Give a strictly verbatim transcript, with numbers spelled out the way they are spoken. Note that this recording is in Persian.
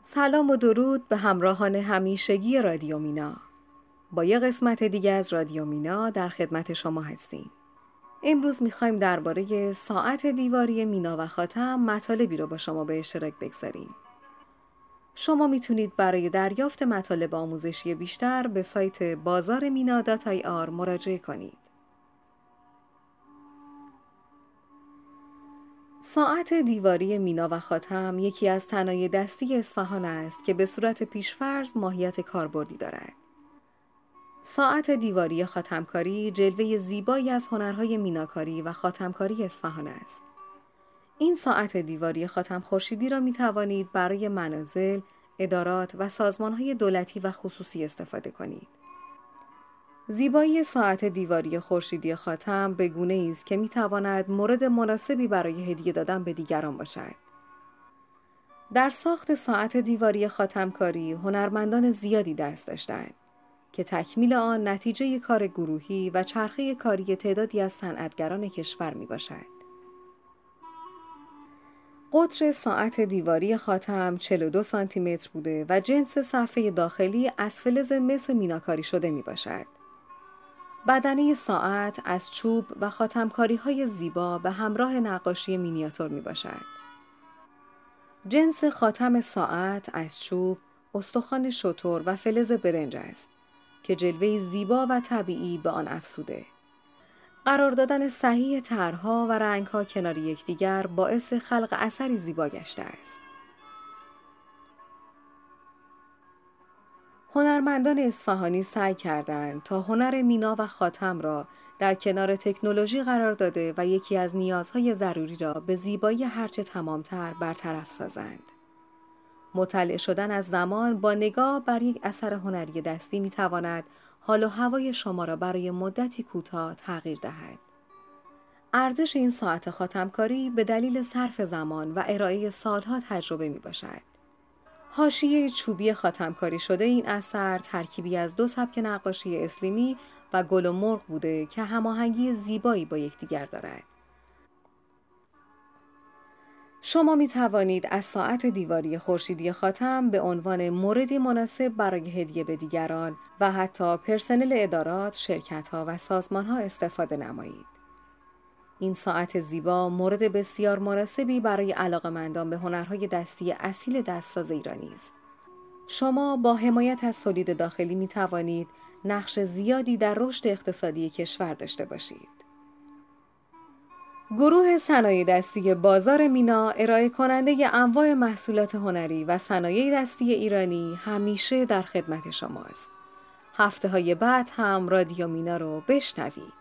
سلام و درود به همراهان همیشگی رادیو مینا. با یه قسمت دیگه از رادیو مینا در خدمت شما هستیم. امروز میخوایم درباره ساعت دیواری مینا و خاتم مطالبی رو با شما به اشتراک بگذاریم. شما میتونید برای دریافت مطالب آموزشی بیشتر به سایت بازار مینا دات آی آر مراجعه کنید. ساعت دیواری مینا و خاتم یکی از صنایع دستی اصفهان است که به صورت پیشفرض ماهیت کاربردی دارد. ساعت دیواری خاتمکاری جلوه زیبایی از هنرهای میناکاری و خاتمکاری اصفهان است. این ساعت دیواری خاتم خورشیدی را می توانید برای منازل، ادارات و سازمانهای دولتی و خصوصی استفاده کنید. زیبایی ساعت دیواری خورشیدی خاتم به گونه‌ای است که می‌تواند مورد مناسبی برای هدیه دادن به دیگران باشد. در ساخت ساعت دیواری خاتمکاری هنرمندان زیادی دست داشتند که تکمیل آن نتیجه کار گروهی و چرخه کاری تعدادی از صنعتگران کشور میباشد. قطر ساعت دیواری خاتم چهل و دو سانتی متر بوده و جنس صفحه داخلی از فلز مس میناکاری شده میباشد. بدنه ساعت از چوب و خاتمکاری‌های زیبا به همراه نقاشی مینیاتور میباشد. جنس خاتم ساعت از چوب، استخوان شتر و فلز برنج است که جلوه‌ای زیبا و طبیعی به آن افزوده. قرار دادن صحیح طرح‌ها و رنگ‌ها کنار یکدیگر باعث خلق اثری زیبا گشته است. هنرمندان اصفهانی سعی کردند تا هنر مینا و خاتم را در کنار تکنولوژی قرار داده و یکی از نیازهای ضروری را به زیبایی هرچه تمامتر برطرف سازند. مطلع شدن از زمان با نگاه بر یک اثر هنری دستی می‌تواند حال و هوای شما را برای مدتی کوتاه تغییر دهد. ارزش این ساعت خاتمکاری به دلیل صرف زمان و ارائه سالها تجربه می‌باشد. حاشیه چوبی خاتمکاری شده این اثر ترکیبی از دو سبک نقاشی اسلیمی و گل و مرغ بوده که هماهنگی زیبایی با یکدیگر دارد. شما می توانید از ساعت دیواری خورشیدی خاتم به عنوان موردی مناسب برای هدیه به دیگران و حتی پرسنل ادارات، شرکت‌ها و سازمان‌ها استفاده نمایید. این ساعت زیبا مورد بسیار مناسبی برای علاقه‌مندان به هنرهای دستی اصیل دستساز ایرانی است. شما با حمایت از تولید داخلی می توانید نقش زیادی در رشد اقتصادی کشور داشته باشید. گروه صنایع دستی بازار مینا ارائه کننده انواع محصولات هنری و صنایع دستی ایرانی همیشه در خدمت شماست. هفته‌های بعد هم رادیو مینا رو بشنوید.